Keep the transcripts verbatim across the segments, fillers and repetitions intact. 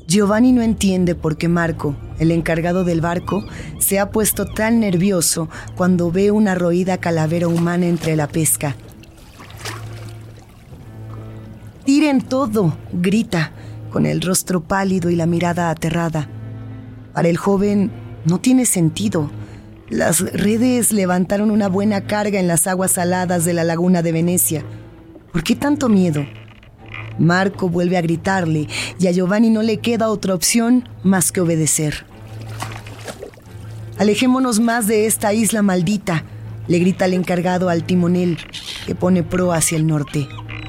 Giovanni no entiende por qué Marco, el encargado del barco, se ha puesto tan nervioso cuando ve una roída calavera humana entre la pesca. «¡Tiren todo!», grita, con el rostro pálido y la mirada aterrada. Para el joven no tiene sentido. Las redes levantaron una buena carga en las aguas saladas de la laguna de Venecia. ¿Por qué tanto miedo? Marco vuelve a gritarle y a Giovanni no le queda otra opción más que obedecer. «Alejémonos más de esta isla maldita», le grita el encargado al timonel, que pone proa hacia el norte.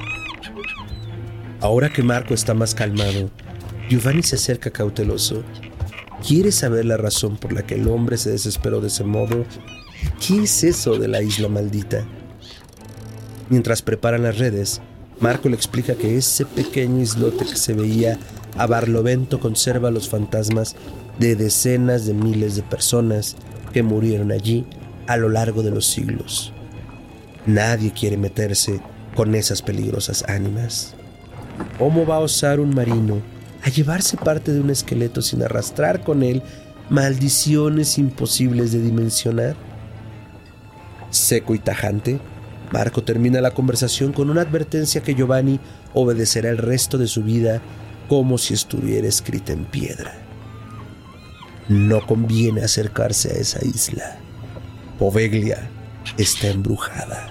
Ahora que Marco está más calmado, Giovanni se acerca cauteloso. Quiere saber la razón por la que el hombre se desesperó de ese modo. ¿Qué es eso de la isla maldita? Mientras preparan las redes, Marco le explica que ese pequeño islote que se veía a Barlovento conserva los fantasmas de decenas de miles de personas que murieron allí a lo largo de los siglos. Nadie quiere meterse con esas peligrosas ánimas. ¿Cómo va a osar un marino a llevarse parte de un esqueleto sin arrastrar con él maldiciones imposibles de dimensionar? Seco y tajante, Marco termina la conversación con una advertencia que Giovanni obedecerá el resto de su vida como si estuviera escrita en piedra. No conviene acercarse a esa isla. Poveglia está embrujada.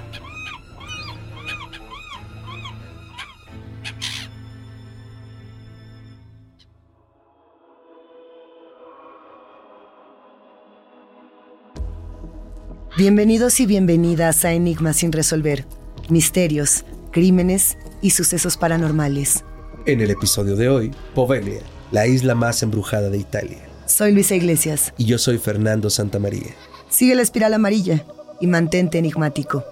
Bienvenidos y bienvenidas a Enigmas sin resolver, misterios, crímenes y sucesos paranormales. En el episodio de hoy, Poveglia, la isla más embrujada de Italia. Soy Luisa Iglesias. Y yo soy Fernando Santamaría. Sigue la espiral amarilla y mantente enigmático.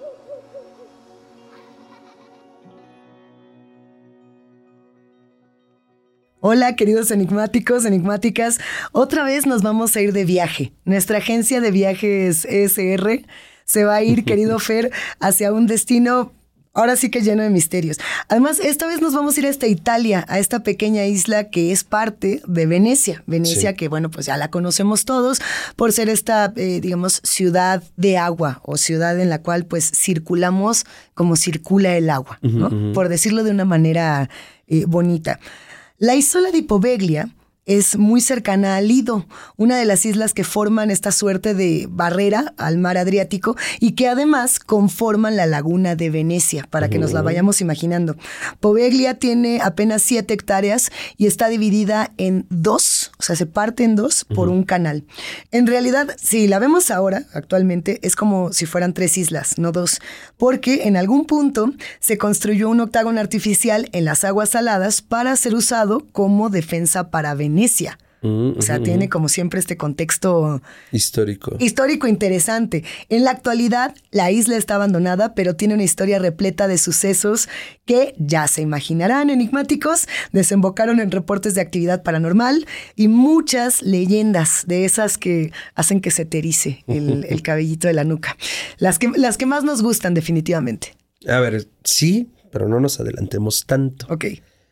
Hola, queridos enigmáticos, enigmáticas. Otra vez nos vamos a ir de viaje. Nuestra agencia de viajes E S R se va a ir, querido Fer, hacia un destino ahora sí que lleno de misterios. Además, esta vez nos vamos a ir hasta Italia, a esta pequeña isla que es parte de Venecia. Venecia, sí, que bueno, pues ya la conocemos todos por ser esta, eh, digamos, ciudad de agua o ciudad en la cual pues circulamos como circula el agua, ¿no? Uh-huh, uh-huh. Por decirlo de una manera eh, bonita. La isola di Poveglia es muy cercana al Lido, una de las islas que forman esta suerte de barrera al mar Adriático y que además conforman la laguna de Venecia, para que nos la vayamos imaginando. Poveglia tiene apenas siete hectáreas y está dividida en dos, o sea, se parte en dos por un canal. En realidad, si la vemos ahora, actualmente, es como si fueran tres islas, no dos, porque en algún punto se construyó un octágono artificial en las aguas saladas para ser usado como defensa para Venecia. Venecia. Uh, o sea, uh, tiene como siempre este contexto histórico. Histórico interesante. En la actualidad, la isla está abandonada, pero tiene una historia repleta de sucesos que, ya se imaginarán, enigmáticos, desembocaron en reportes de actividad paranormal y muchas leyendas de esas que hacen que se te erice el, el cabellito de la nuca. Las que, las que más nos gustan, definitivamente. A ver, sí, pero no nos adelantemos tanto. Ok.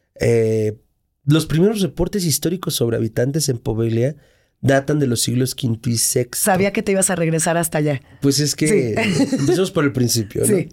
Eh... Los primeros reportes históricos sobre habitantes en Poveglia datan de los siglos quinto y sexto. Sabía que te ibas a regresar hasta allá. Pues es que sí. Empecemos por el principio, ¿no? Sí.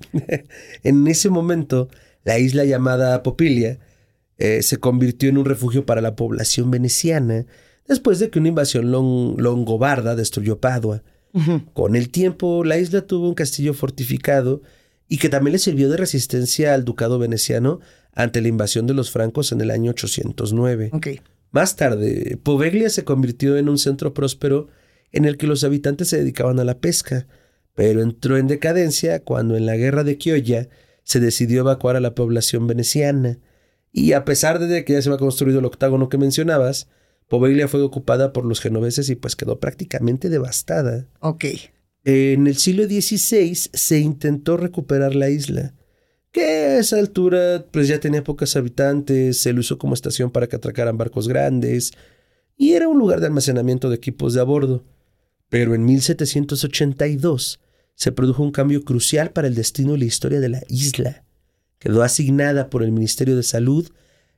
En ese momento, la isla llamada Popilia eh, se convirtió en un refugio para la población veneciana después de que una invasión long- longobarda destruyó Padua. Uh-huh. Con el tiempo, la isla tuvo un castillo fortificado y que también le sirvió de resistencia al ducado veneciano ante la invasión de los francos en el año ochocientos nueve. Okay. Más tarde, Poveglia se convirtió en un centro próspero en el que los habitantes se dedicaban a la pesca, pero entró en decadencia cuando en la guerra de Chioggia se decidió evacuar a la población veneciana. Y a pesar de que ya se había construido el octágono que mencionabas, Poveglia fue ocupada por los genoveses y pues quedó prácticamente devastada. Ok. En el siglo dieciséis se intentó recuperar la isla, que a esa altura pues ya tenía pocos habitantes, se lo usó como estación para que atracaran barcos grandes y era un lugar de almacenamiento de equipos de a bordo. Pero en mil setecientos ochenta y dos se produjo un cambio crucial para el destino y la historia de la isla. Quedó asignada por el Ministerio de Salud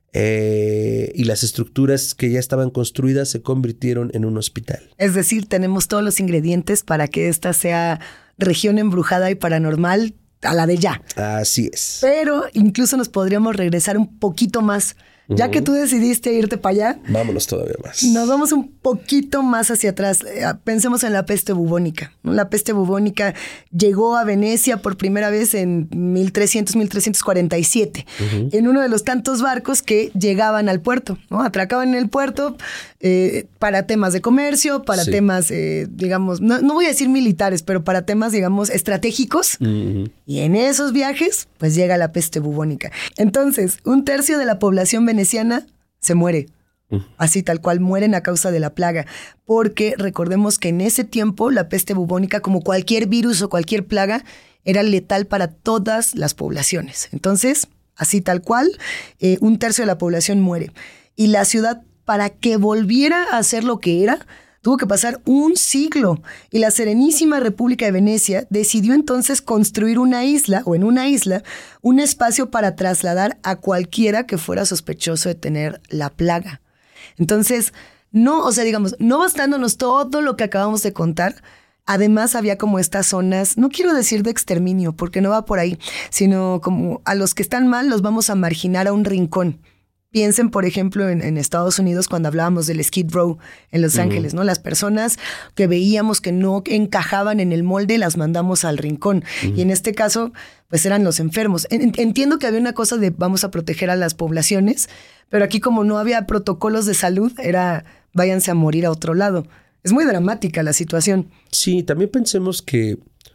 eh, y las estructuras que ya estaban construidas se convirtieron en un hospital. Es decir, tenemos todos los ingredientes para que esta sea región embrujada y paranormal a la de ya. Así es. Pero incluso nos podríamos regresar un poquito más. Ya uh-huh. que tú decidiste irte para allá, vámonos todavía más. Nos vamos un poquito más hacia atrás. Pensemos en la peste bubónica. La peste bubónica llegó a Venecia por primera vez en mil trescientos, mil trescientos cuarenta y siete, uh-huh. en uno de los tantos barcos que llegaban al puerto, ¿no? Atracaban en el puerto eh, para temas de comercio, para sí. temas, eh, digamos, no, no voy a decir militares, pero para temas, digamos, estratégicos. Uh-huh. Y en esos viajes, pues llega la peste bubónica. Entonces, un tercio de la población veneciana se muere. Así tal cual, mueren a causa de la plaga, porque recordemos que en ese tiempo la peste bubónica, como cualquier virus o cualquier plaga, era letal para todas las poblaciones. Entonces, así tal cual, eh, un tercio de la población muere. Y la ciudad, para que volviera a ser lo que era, tuvo que pasar un siglo. Y la Serenísima República de Venecia decidió entonces construir una isla, o en una isla, un espacio para trasladar a cualquiera que fuera sospechoso de tener la plaga. Entonces, no, o sea, digamos, no bastándonos todo lo que acabamos de contar, además había como estas zonas, no quiero decir de exterminio, porque no va por ahí, sino como a los que están mal los vamos a marginar a un rincón. Piensen, por ejemplo, en, en Estados Unidos cuando hablábamos del Skid Row en Los uh-huh. Ángeles, ¿no? Las personas que veíamos que no encajaban en el molde las mandamos al rincón. Uh-huh. Y en este caso, pues eran los enfermos. En, entiendo que había una cosa de vamos a proteger a las poblaciones, pero aquí como no había protocolos de salud, era váyanse a morir a otro lado. Es muy dramática la situación. Sí, también pensemos que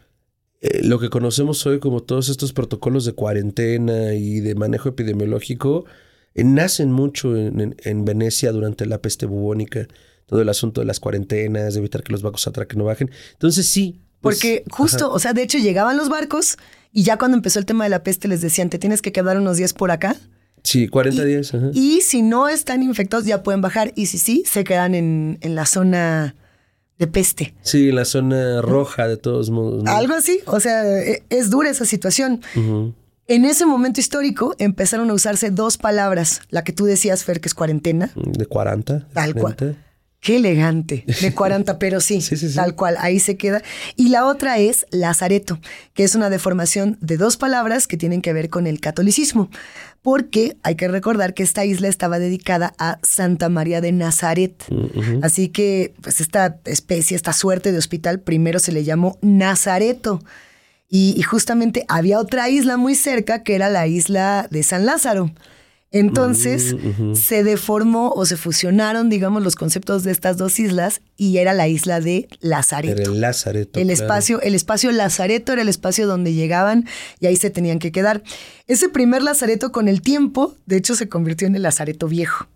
eh, lo que conocemos hoy como todos estos protocolos de cuarentena y de manejo epidemiológico eh, nacen mucho en, en, en Venecia durante la peste bubónica. Todo el asunto de las cuarentenas, de evitar que los barcos atraquen o bajen. Entonces sí. Pues, porque justo, ajá. o sea, de hecho llegaban los barcos y ya cuando empezó el tema de la peste les decían, te tienes que quedar unos días por acá. Sí, cuarenta y, días. Ajá. Y si no están infectados ya pueden bajar. Y si sí, se quedan en, en la zona de peste. Sí, en la zona roja de todos modos, ¿no? Algo así. O sea, es dura esa situación. Uh-huh. En ese momento histórico empezaron a usarse dos palabras. La que tú decías, Fer, que es cuarentena. De cuarenta. Tal cual. Qué elegante, de cuarenta, pero sí, sí, sí, sí, tal cual, ahí se queda. Y la otra es lazareto, que es una deformación de dos palabras que tienen que ver con el catolicismo, porque hay que recordar que esta isla estaba dedicada a Santa María de Nazaret. Uh-huh. Así que pues esta especie, esta suerte de hospital, primero se le llamó Nazareto. Y, y justamente había otra isla muy cerca, que era la isla de San Lázaro. Entonces uh-huh. se deformó o se fusionaron, digamos, los conceptos de estas dos islas y era la isla de Lazareto. Era el Lazareto. El claro. espacio, el espacio Lazareto era el espacio donde llegaban y ahí se tenían que quedar. Ese primer Lazareto con el tiempo, de hecho, se convirtió en el Lazareto Viejo.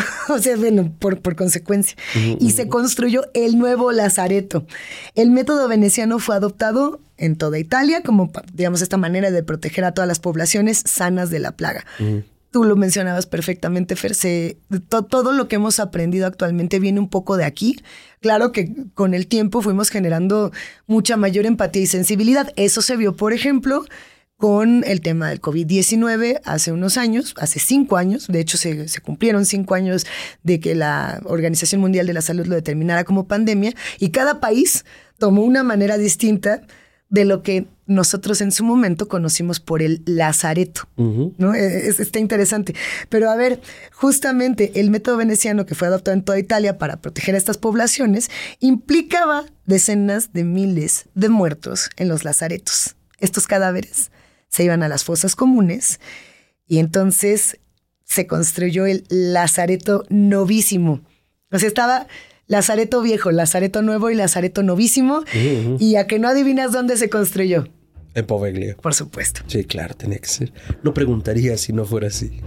O sea, bueno, por, por consecuencia. Uh-huh. Y se construyó el nuevo Lazareto. El método veneciano fue adoptado en toda Italia como, digamos, esta manera de proteger a todas las poblaciones sanas de la plaga. Uh-huh. Tú lo mencionabas perfectamente, Fer. Se, to, todo lo que hemos aprendido actualmente viene un poco de aquí. Claro que con el tiempo fuimos generando mucha mayor empatía y sensibilidad. Eso se vio, por ejemplo, con el tema del covid diecinueve hace unos años, hace cinco años. De hecho, se, se cumplieron cinco años de que la Organización Mundial de la Salud lo determinara como pandemia. Y cada país tomó una manera distinta de lo que nosotros en su momento conocimos por el lazareto, uh-huh. ¿no? Es, está interesante. Pero a ver, justamente el método veneciano que fue adoptado en toda Italia para proteger a estas poblaciones implicaba decenas de miles de muertos en los lazaretos. Estos cadáveres se iban a las fosas comunes y entonces se construyó el lazareto novísimo. O sea, estaba Lazareto Viejo, Lazareto Nuevo y Lazareto Novísimo. Uh-huh. ¿Y a que no adivinas dónde se construyó? En Poveglia. Por supuesto. Sí, claro, tenía que ser. No preguntaría si no fuera así.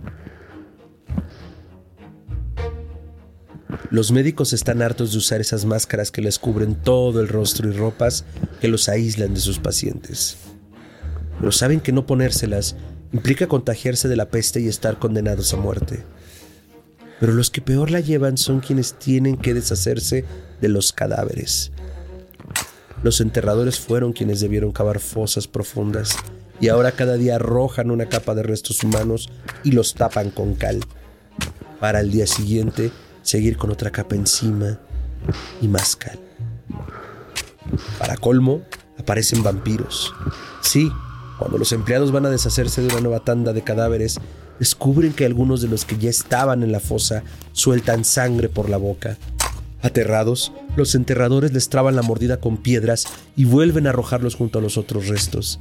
Los médicos están hartos de usar esas máscaras que les cubren todo el rostro y ropas que los aíslan de sus pacientes. Pero saben que no ponérselas implica contagiarse de la peste y estar condenados a muerte. Pero los que peor la llevan son quienes tienen que deshacerse de los cadáveres. Los enterradores fueron quienes debieron cavar fosas profundas y ahora cada día arrojan una capa de restos humanos y los tapan con cal, para al día siguiente seguir con otra capa encima y más cal. Para colmo, aparecen vampiros. Sí, cuando los empleados van a deshacerse de una nueva tanda de cadáveres, descubren que algunos de los que ya estaban en la fosa sueltan sangre por la boca. Aterrados, los enterradores les traban la mordida con piedras y vuelven a arrojarlos junto a los otros restos.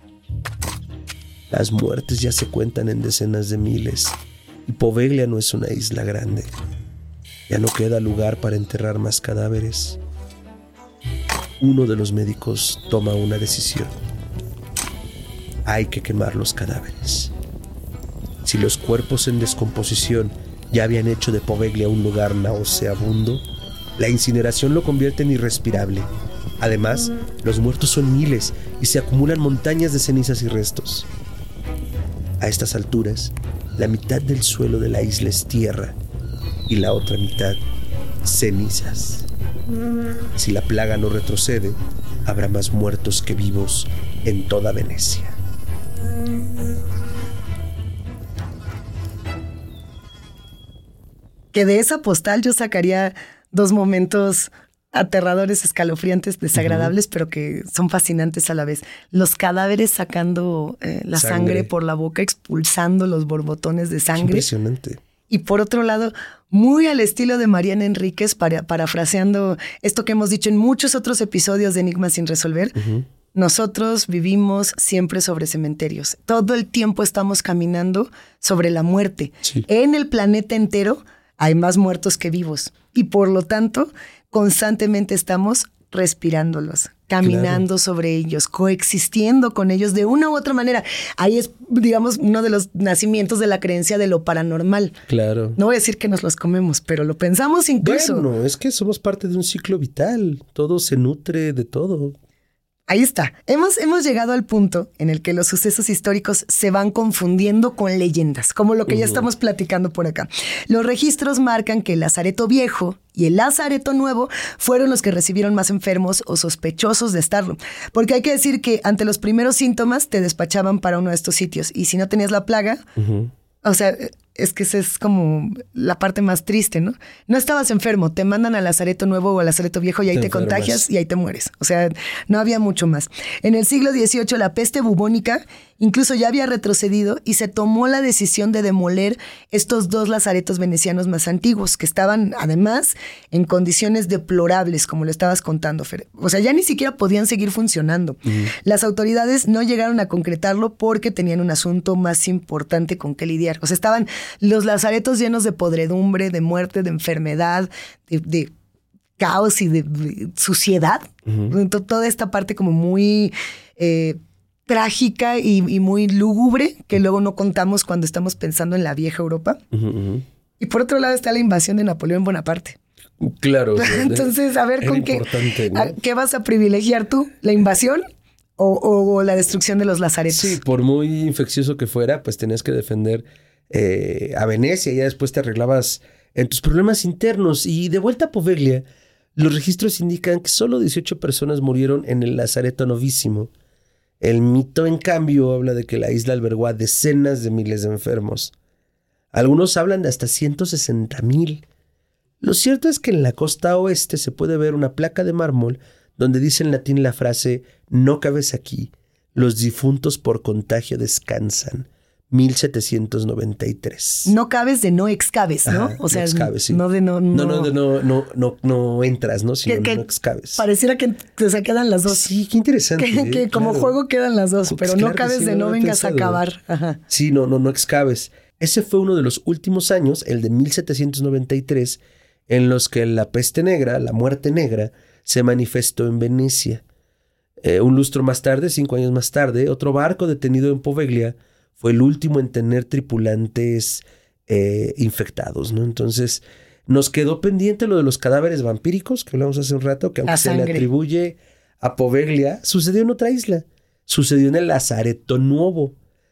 Las muertes ya se cuentan en decenas de miles, y Poveglia no es una isla grande. Ya no queda lugar para enterrar más cadáveres. Uno de los médicos toma una decisión. Hay que quemar los cadáveres. Si los cuerpos en descomposición ya habían hecho de Poveglia un lugar nauseabundo, la incineración lo convierte en irrespirable. Además, los muertos son miles y se acumulan montañas de cenizas y restos. A estas alturas, la mitad del suelo de la isla es tierra y la otra mitad cenizas. Si la plaga no retrocede, habrá más muertos que vivos en toda Venecia. Que de esa postal yo sacaría dos momentos aterradores, escalofriantes, desagradables, uh-huh. pero que son fascinantes a la vez. Los cadáveres sacando eh, la sangre. sangre por la boca, expulsando los borbotones de sangre. Qué impresionante. Y por otro lado, muy al estilo de Mariana Enríquez, para, parafraseando esto que hemos dicho en muchos otros episodios de Enigmas sin resolver, uh-huh. nosotros vivimos siempre sobre cementerios. Todo el tiempo estamos caminando sobre la muerte. Sí. En el planeta entero hay más muertos que vivos. Y por lo tanto, constantemente estamos respirándolos, caminando claro. sobre ellos, coexistiendo con ellos de una u otra manera. Ahí es, digamos, uno de los nacimientos de la creencia de lo paranormal. Claro. No voy a decir que nos los comemos, pero lo pensamos incluso. Bueno, es que somos parte de un ciclo vital. Todo se nutre de todo. Ahí está. Hemos, hemos llegado al punto en el que los sucesos históricos se van confundiendo con leyendas, como lo que uh-huh. ya estamos platicando por acá. Los registros marcan que el Lazareto Viejo y el Lazareto Nuevo fueron los que recibieron más enfermos o sospechosos de estarlo. Porque hay que decir que ante los primeros síntomas te despachaban para uno de estos sitios. Y si no tenías la plaga, uh-huh. o sea, es que esa es como la parte más triste, ¿no? No estabas enfermo, te mandan al Lazareto Nuevo o al Lazareto Viejo y ahí te, te contagias y ahí te mueres. O sea, no había mucho más. En el siglo dieciocho, la peste bubónica incluso ya había retrocedido y se tomó la decisión de demoler estos dos lazaretos venecianos más antiguos, que estaban además en condiciones deplorables, como lo estabas contando, Fer. O sea, ya ni siquiera podían seguir funcionando. Uh-huh. Las autoridades no llegaron a concretarlo porque tenían un asunto más importante con que lidiar. O sea, estaban los lazaretos llenos de podredumbre, de muerte, de enfermedad, de, de caos y de, de suciedad. Uh-huh. Toda esta parte como muy eh, trágica y, y muy lúgubre que luego no contamos cuando estamos pensando en la vieja Europa. Uh-huh, uh-huh. Y por otro lado está la invasión de Napoleón Bonaparte. Claro. Entonces, a ver, ¿con qué, ¿no? a, qué vas a privilegiar tú? ¿La invasión o, o, o la destrucción de los lazaretos? Sí, por muy infeccioso que fuera, pues tenías que defender eh, a Venecia y ya después te arreglabas en tus problemas internos. Y de vuelta a Poveglia, los registros indican que solo dieciocho personas murieron en el Lazareto Novísimo. El mito, en cambio, habla de que la isla albergó a decenas de miles de enfermos. Algunos hablan de hasta ciento sesenta mil. Lo cierto es que en la costa oeste se puede ver una placa de mármol donde dice en latín la frase «No cabes aquí, los difuntos por contagio descansan». mil setecientos noventa y tres. No cabes de no excabes, ¿no? Ajá, o sea, no excabes, sí. no de no... No, no, no, de no, no, no, no entras, ¿no? Sino que, que no excabes. Pareciera que o sea, quedan las dos. Sí, qué interesante. Que, ¿eh? que como claro. juego quedan las dos, Pues pero claro no cabes sí, de no, no, no vengas a pensado. acabar. Ajá. Sí, no, no, no excabes. Ese fue uno de los últimos años, el de mil setecientos noventa y tres, en los que la peste negra, la muerte negra, se manifestó en Venecia. Eh, un lustro más tarde, cinco años más tarde, otro barco detenido en Poveglia fue el último en tener tripulantes eh, infectados, ¿no? Entonces, nos quedó pendiente lo de los cadáveres vampíricos, que hablamos hace un rato, que aunque se le atribuye a Poveglia, sucedió en otra isla. Sucedió en el Lazareto Nuevo.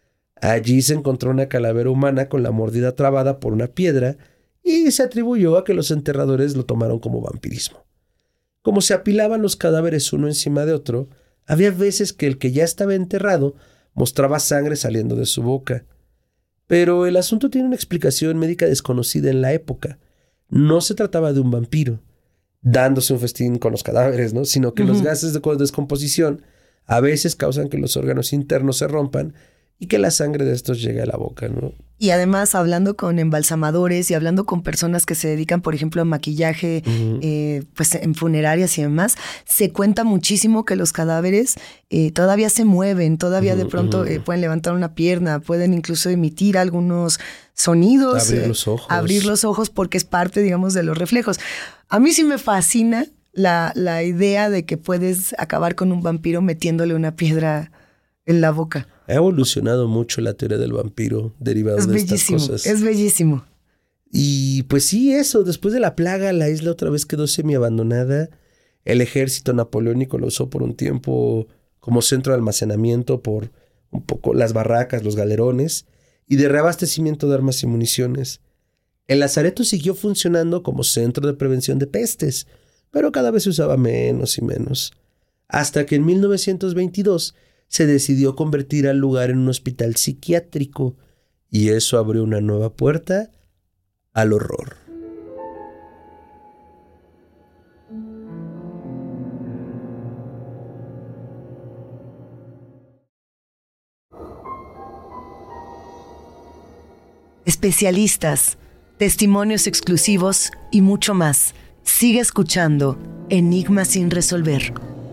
Allí se encontró una calavera humana con la mordida trabada por una piedra y se atribuyó a que los enterradores lo tomaron como vampirismo. Como se apilaban los cadáveres uno encima de otro, había veces que el que ya estaba enterrado mostraba sangre saliendo de su boca. Pero el asunto tiene una explicación médica desconocida en la época. No se trataba de un vampiro dándose un festín con los cadáveres, ¿no? Sino que uh-huh. los gases de descomposición a veces causan que los órganos internos se rompan y que la sangre de estos llegue a la boca, ¿no? Y además, hablando con embalsamadores y hablando con personas que se dedican, por ejemplo, a maquillaje, uh-huh. eh, pues en funerarias y demás, se cuenta muchísimo que los cadáveres eh, todavía se mueven, todavía uh-huh. de pronto uh-huh. eh, pueden levantar una pierna, pueden incluso emitir algunos sonidos. Abrir eh, los ojos. Abrir los ojos porque es parte, digamos, de los reflejos. A mí sí me fascina la, la idea de que puedes acabar con un vampiro metiéndole una piedra en la boca. Ha evolucionado mucho la teoría del vampiro derivado es de bellísimo, estas cosas. Es bellísimo. Y pues sí, eso. Después de la plaga, la isla otra vez quedó semiabandonada. El ejército napoleónico lo usó por un tiempo como centro de almacenamiento por un poco las barracas, los galerones y de reabastecimiento de armas y municiones. El lazareto siguió funcionando como centro de prevención de pestes, pero cada vez se usaba menos y menos. Hasta que en mil novecientos veintidós se decidió convertir al lugar en un hospital psiquiátrico y eso abrió una nueva puerta al horror. Especialistas, testimonios exclusivos y mucho más. Sigue escuchando Enigmas sin resolver.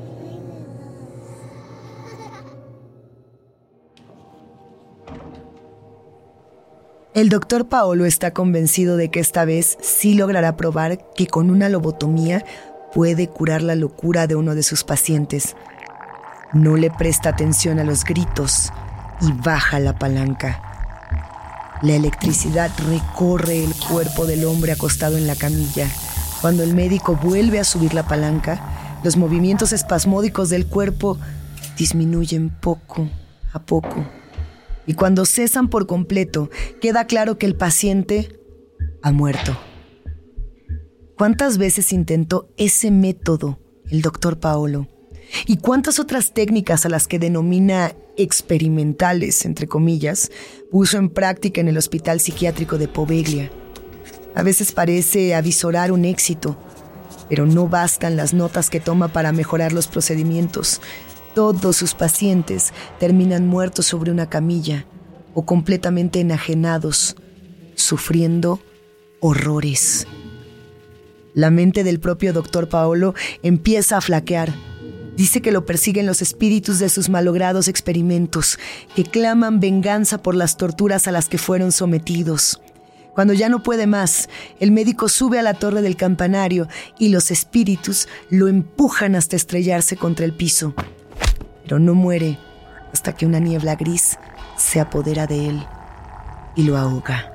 El doctor Paolo está convencido de que esta vez sí logrará probar que con una lobotomía puede curar la locura de uno de sus pacientes. No le presta atención a los gritos y baja la palanca. La electricidad recorre el cuerpo del hombre acostado en la camilla. Cuando el médico vuelve a subir la palanca, los movimientos espasmódicos del cuerpo disminuyen poco a poco. Y cuando cesan por completo, queda claro que el paciente ha muerto. ¿Cuántas veces intentó ese método el doctor Paolo? ¿Y cuántas otras técnicas a las que denomina experimentales, entre comillas, puso en práctica en el hospital psiquiátrico de Poveglia? A veces parece avisorar un éxito, pero no bastan las notas que toma para mejorar los procedimientos. Todos sus pacientes terminan muertos sobre una camilla o completamente enajenados, sufriendo horrores. La mente del propio doctor Paolo empieza a flaquear. Dice que lo persiguen los espíritus de sus malogrados experimentos, que claman venganza por las torturas a las que fueron sometidos. Cuando ya no puede más, el médico sube a la torre del campanario y los espíritus lo empujan hasta estrellarse contra el piso. Pero no muere hasta que una niebla gris se apodera de él y lo ahoga.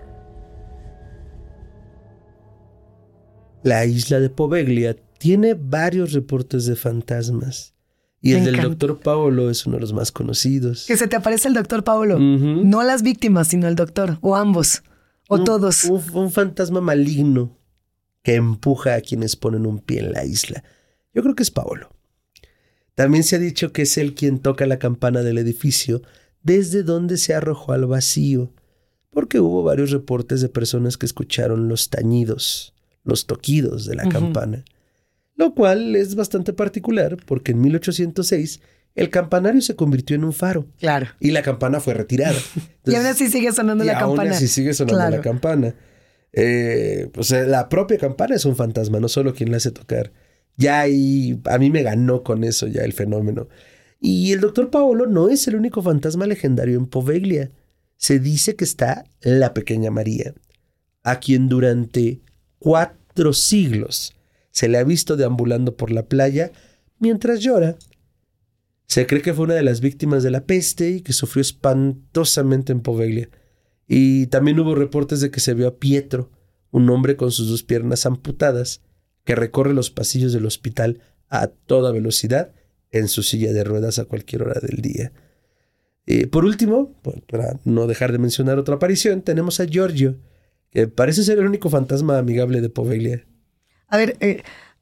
La isla de Poveglia tiene varios reportes de fantasmas y el del doctor Paolo es uno de los más conocidos. Que se te aparece el doctor Paolo, uh-huh. no las víctimas, sino el doctor, o ambos, o un, todos. Un, un fantasma maligno que empuja a quienes ponen un pie en la isla. Yo creo que es Paolo. También se ha dicho que es él quien toca la campana del edificio desde donde se arrojó al vacío, porque hubo varios reportes de personas que escucharon los tañidos, los toquidos de la uh-huh. campana, lo cual es bastante particular porque en mil ochocientos seis el campanario se convirtió en un faro. Claro. Y la campana fue retirada. Entonces, y aún así sigue sonando la campana. Y aún así sigue sonando claro. la campana. Eh, o sea, la propia campana es un fantasma, no solo quien la hace tocar. Ya ahí, a mí me ganó con eso ya el fenómeno. Y el doctor Paolo no es el único fantasma legendario en Poveglia. Se dice que está la pequeña María, a quien durante cuatro siglos se le ha visto deambulando por la playa mientras llora. Se cree que fue una de las víctimas de la peste y que sufrió espantosamente en Poveglia. Y también hubo reportes de que se vio a Pietro, un hombre con sus dos piernas amputadas, que recorre los pasillos del hospital a toda velocidad en su silla de ruedas a cualquier hora del día. Eh, por último, para no dejar de mencionar otra aparición, tenemos a Giorgio, que parece ser el único fantasma amigable de Poveglia. A ver, eh,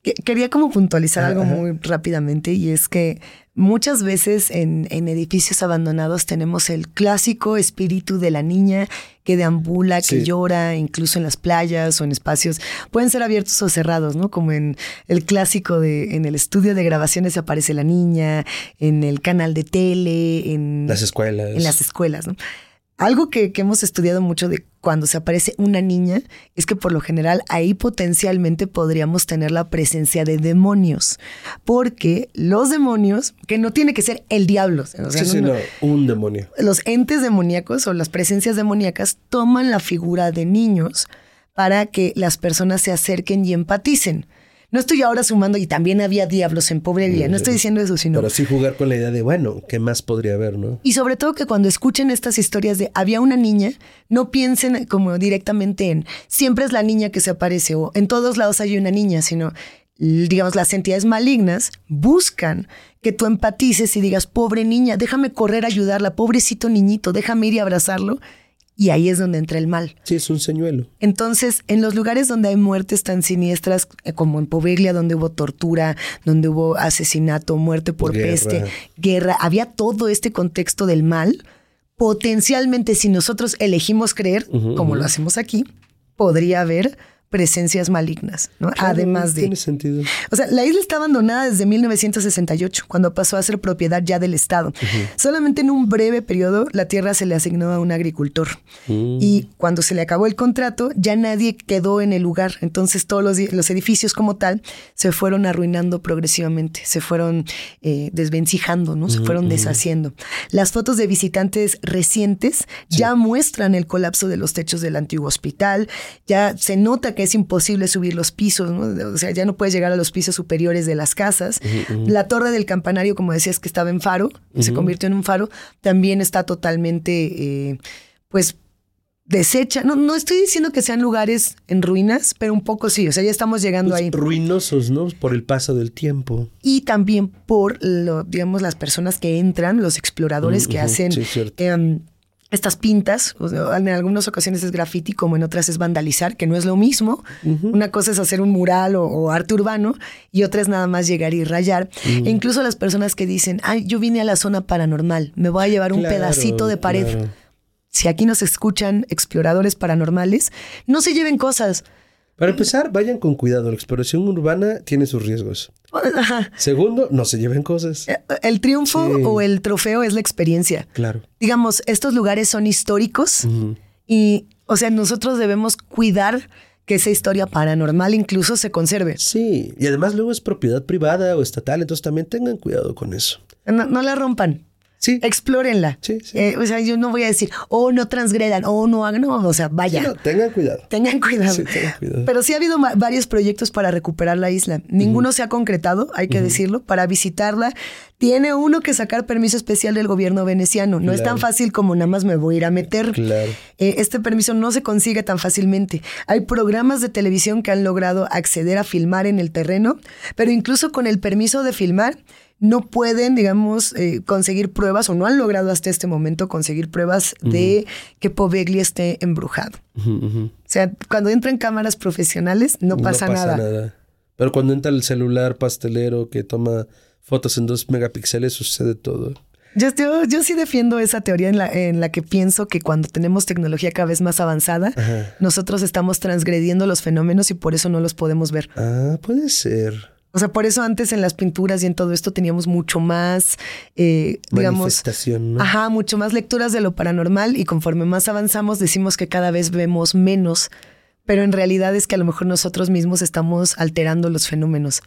Quería como puntualizar Ajá, algo ajá. muy rápidamente, y es que muchas veces en, en edificios abandonados tenemos el clásico espíritu de la niña que deambula, que Sí. llora, incluso en las playas o en espacios, pueden ser abiertos o cerrados, ¿no? Como en el clásico de, en el estudio de grabaciones aparece la niña, en el canal de tele, en Las escuelas. en las escuelas, ¿no? Algo que, que hemos estudiado mucho de cuando se aparece una niña es que por lo general ahí potencialmente podríamos tener la presencia de demonios, porque los demonios, que no tiene que ser el diablo, o sea, Sí, sí, no- no, un demonio. los entes demoníacos o las presencias demoníacas toman la figura de niños para que las personas se acerquen y empaticen. No estoy ahora sumando, y también había diablos en Pobrelia, no estoy diciendo eso, sino... Pero sí jugar con la idea de, bueno, ¿qué más podría haber, no? Y sobre todo que cuando escuchen estas historias de había una niña, no piensen como directamente en siempre es la niña que se aparece o en todos lados hay una niña, sino digamos las entidades malignas buscan que tú empatices y digas, pobre niña, déjame correr a ayudarla, pobrecito niñito, déjame ir y abrazarlo. Y ahí es donde entra el mal. Sí, es un señuelo. Entonces, en los lugares donde hay muertes tan siniestras, eh, como en Poveglia, donde hubo tortura, donde hubo asesinato, muerte por Guerra. peste, guerra, había todo este contexto del mal. Potencialmente, si nosotros elegimos creer, Ujú, como ujú. lo hacemos aquí, podría haber presencias malignas, ¿no? Claro, Además de... Tiene sentido. O sea, la isla está abandonada desde mil novecientos sesenta y ocho, cuando pasó a ser propiedad ya del Estado. Solamente en un breve periodo la tierra se le asignó a un agricultor. Mm. Y cuando se le acabó el contrato, ya nadie quedó en el lugar. Entonces todos los, los edificios como tal se fueron arruinando progresivamente, se fueron eh, desvencijando, ¿no? Se fueron deshaciendo. Las fotos de visitantes recientes ya muestran el colapso de los techos del antiguo hospital. Ya se nota que es imposible subir los pisos, ¿no? O sea, ya no puedes llegar a los pisos superiores de las casas. Ujú, ujú. La torre del campanario, como decías, que estaba en faro, se convirtió en un faro, también está totalmente, eh, pues, deshecha. No, no estoy diciendo que sean lugares en ruinas, pero un poco sí. O sea, ya estamos llegando Pues ahí. ruinosos, ¿no? Por el paso del tiempo. Y también por, lo, digamos, las personas que entran, los exploradores Mm, que ujú, hacen sí, cierto. em, estas pintas. O sea, en algunas ocasiones es graffiti, como en otras es vandalizar, que no es lo mismo. Ujú. Una cosa es hacer un mural o, o arte urbano y otra es nada más llegar y rayar. E incluso las personas que dicen, ay, yo vine a la zona paranormal, me voy a llevar un Claro, pedacito de pared. claro. Si aquí nos escuchan exploradores paranormales, no se lleven cosas. Para empezar, vayan con cuidado. La exploración urbana tiene sus riesgos. Ajá. Segundo, no se lleven cosas. El triunfo Sí. o el trofeo es la experiencia. Claro. Digamos, estos lugares son históricos Ujú. y, o sea, nosotros debemos cuidar que esa historia paranormal incluso se conserve. Sí, y además luego es propiedad privada o estatal, entonces también tengan cuidado con eso. No, no la rompan. Sí. Explórenla. Sí, sí. Eh, o sea, yo no voy a decir, oh, no transgredan, oh, no hagan, no, o sea, vaya. Sí, no, tengan cuidado. Tengan cuidado. Sí, tengan cuidado. Pero sí ha habido ma- varios proyectos para recuperar la isla. Ninguno se ha concretado, hay que decirlo. Para visitarla, tiene uno que sacar permiso especial del gobierno veneciano. No es Claro. tan fácil como nada más me voy a ir a meter. Claro. Eh, este permiso no se consigue tan fácilmente. Hay programas de televisión que han logrado acceder a filmar en el terreno, pero incluso con el permiso de filmar, no pueden, digamos, eh, conseguir pruebas o no han logrado hasta este momento conseguir pruebas de que Poveglia esté embrujado. Ujú, ujú. O sea, cuando entran cámaras profesionales no pasa, nada. Pero cuando entra el celular pastelero que toma fotos en dos megapíxeles, sucede todo. Yo, yo, yo sí defiendo esa teoría en la, en la que pienso que cuando tenemos tecnología cada vez más avanzada, Ajá. nosotros estamos transgrediendo los fenómenos y por eso no los podemos ver. Ah, puede ser. O sea, por eso antes en las pinturas y en todo esto teníamos mucho más, eh, digamos, Manifestación, ¿no? ajá, mucho más lecturas de lo paranormal y conforme más avanzamos decimos que cada vez vemos menos, pero en realidad es que a lo mejor nosotros mismos estamos alterando los fenómenos.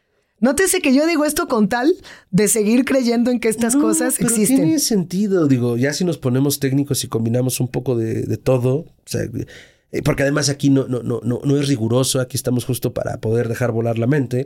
Nótese que yo digo esto con tal de seguir creyendo en que estas No, cosas pero existen. tiene sentido, digo, ya si nos ponemos técnicos y combinamos un poco de, de todo, o sea, eh, porque además aquí no, no, no, no, no es riguroso, aquí estamos justo para poder dejar volar la mente.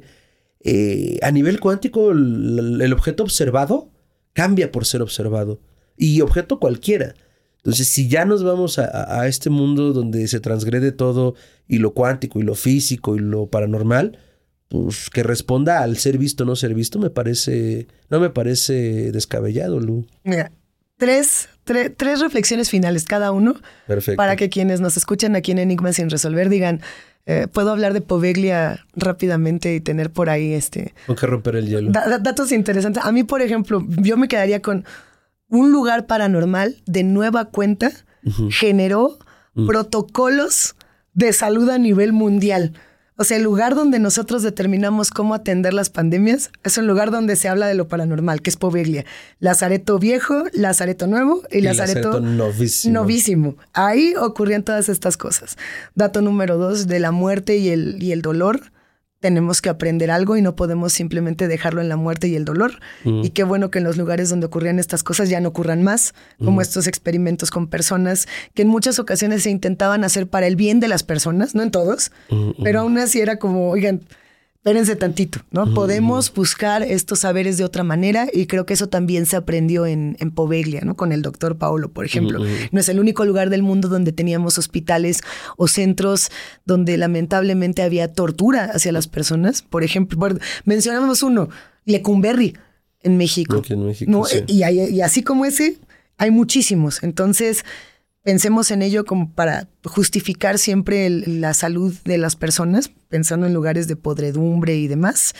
Eh, a nivel cuántico, el, el objeto observado cambia por ser observado, y objeto cualquiera. Entonces, si ya nos vamos a, a, a este mundo donde se transgrede todo, y lo cuántico, y lo físico, y lo paranormal, pues que responda al ser visto o no ser visto, me parece, no me parece descabellado, Lu. Mira, tres, tre- tres reflexiones finales cada uno Perfecto. para que quienes nos escuchan aquí en Enigma Sin Resolver digan, Eh, puedo hablar de Poveglia rápidamente y tener por ahí este... Con que romper el hielo. Da- datos interesantes. A mí, por ejemplo, yo me quedaría con un lugar paranormal de nueva cuenta. Uh-huh. Generó uh-huh. protocolos de salud a nivel mundial. O sea, el lugar donde nosotros determinamos cómo atender las pandemias es un lugar donde se habla de lo paranormal, que es Poveglia. Lazareto Viejo, Lazareto Nuevo y, y Lazareto, Lazareto novísimo. novísimo. Ahí ocurrían todas estas cosas. Dato número dos, de la muerte y el, y el dolor. Tenemos que aprender algo y no podemos simplemente dejarlo en la muerte y el dolor. Mm. Y qué bueno que en los lugares donde ocurrían estas cosas ya no ocurran más, como mm. estos experimentos con personas que en muchas ocasiones se intentaban hacer para el bien de las personas, no en todos, mm. pero aún así era como, oigan, espérense tantito, ¿no? Mm. Podemos buscar estos saberes de otra manera y creo que eso también se aprendió en, en Poveglia, ¿no? Con el doctor Paolo, por ejemplo. Mm. No es el único lugar del mundo donde teníamos hospitales o centros donde lamentablemente había tortura hacia las personas. Por ejemplo, por, mencionamos uno, Lecumberri en México. Aquí en México, ¿no? Sí. Y, hay, y así como ese, hay muchísimos. Entonces, pensemos en ello como para justificar siempre el, la salud de las personas, pensando en lugares de podredumbre y demás.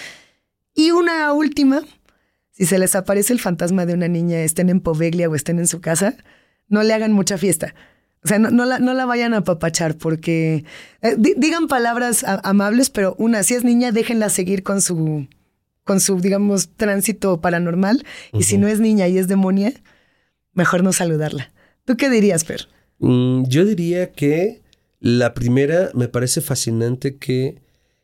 Y una última, si se les aparece el fantasma de una niña, estén en Poveglia o estén en su casa, no le hagan mucha fiesta. O sea, no, no, la, no la vayan a apapachar porque... Eh, di, digan palabras a, amables, pero una, si es niña, déjenla seguir con su, con su, digamos, tránsito paranormal. Uh-huh. Y si no es niña y es demonia, mejor no saludarla. ¿Tú qué dirías, Fer? Mm, yo diría que la primera me parece fascinante que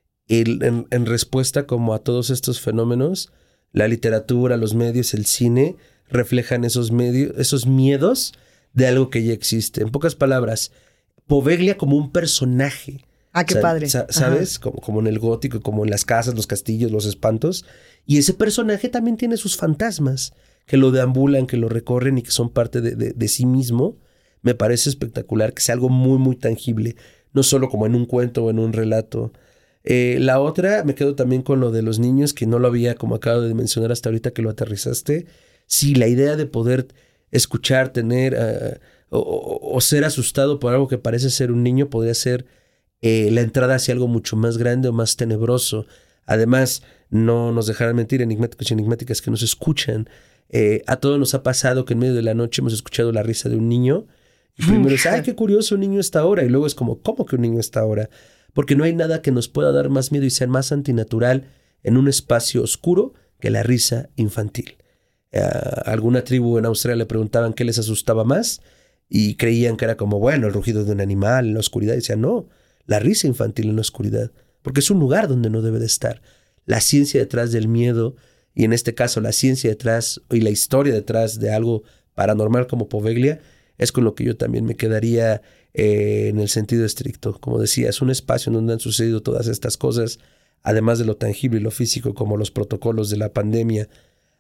el, en, en respuesta como a todos estos fenómenos, la literatura, los medios, el cine reflejan esos, medios, esos miedos de algo que ya existe. En pocas palabras, Poveglia como un personaje. Ah, qué o sea, padre. Sa- ¿Sabes? Como, como en el gótico, como en las casas, los castillos, los espantos. Y ese personaje también tiene sus fantasmas que lo deambulan, que lo recorren y que son parte de, de, de sí mismo. Me parece espectacular que sea algo muy, muy tangible. No solo como en un cuento o en un relato. Eh, la otra, me quedo también con lo de los niños, que no lo había como acabo de mencionar hasta ahorita que lo aterrizaste. Sí, la idea de poder escuchar, tener uh, o, o, o ser asustado por algo que parece ser un niño podría ser eh, la entrada hacia algo mucho más grande o más tenebroso. Además, no nos dejarán mentir enigmáticos y enigmáticas que nos escuchan. Eh, a todos nos ha pasado que en medio de la noche hemos escuchado la risa de un niño y primero es, ay, qué curioso, un niño está ahora, y luego es como, ¿cómo que un niño está ahora? Porque no hay nada que nos pueda dar más miedo y ser más antinatural en un espacio oscuro que la risa infantil. Uh, alguna tribu en Australia le preguntaban qué les asustaba más y creían que era como, bueno, el rugido de un animal en la oscuridad, y decían, no, la risa infantil en la oscuridad, porque es un lugar donde no debe de estar. La ciencia detrás del miedo, y en este caso la ciencia detrás y la historia detrás de algo paranormal como Poveglia, es con lo que yo también me quedaría eh, en el sentido estricto. Como decía, es un espacio en donde han sucedido todas estas cosas, además de lo tangible y lo físico, como los protocolos de la pandemia,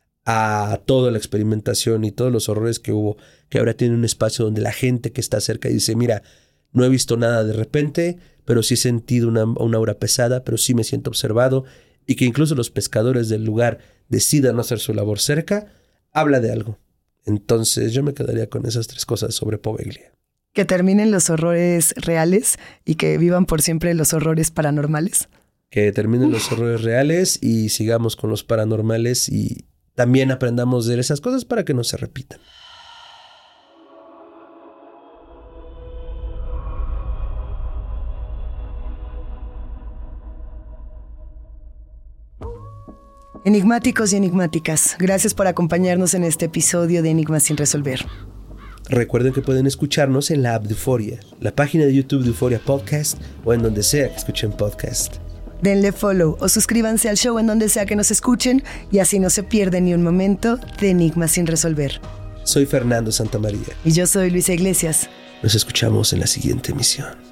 a toda la experimentación y todos los horrores que hubo, que ahora tiene un espacio donde la gente que está cerca dice, mira, no he visto nada de repente, pero sí he sentido una, una aura pesada, pero sí me siento observado, y que incluso los pescadores del lugar decidan no hacer su labor cerca, habla de algo. Entonces yo me quedaría con esas tres cosas sobre Poveglia. Que terminen los horrores reales y que vivan por siempre los horrores paranormales. Que terminen Uf. los horrores reales y sigamos con los paranormales y también aprendamos de esas cosas para que no se repitan. Enigmáticos y enigmáticas, gracias por acompañarnos en este episodio de Enigmas sin resolver. Recuerden que pueden escucharnos en la app de Euforia, la página de YouTube de Euforia Podcast o en donde sea que escuchen podcast. Denle follow o suscríbanse al show en donde sea que nos escuchen y así no se pierden ni un momento de Enigmas sin resolver. Soy Fernando Santamaría. Y yo soy Luisa Iglesias. Nos escuchamos en la siguiente emisión.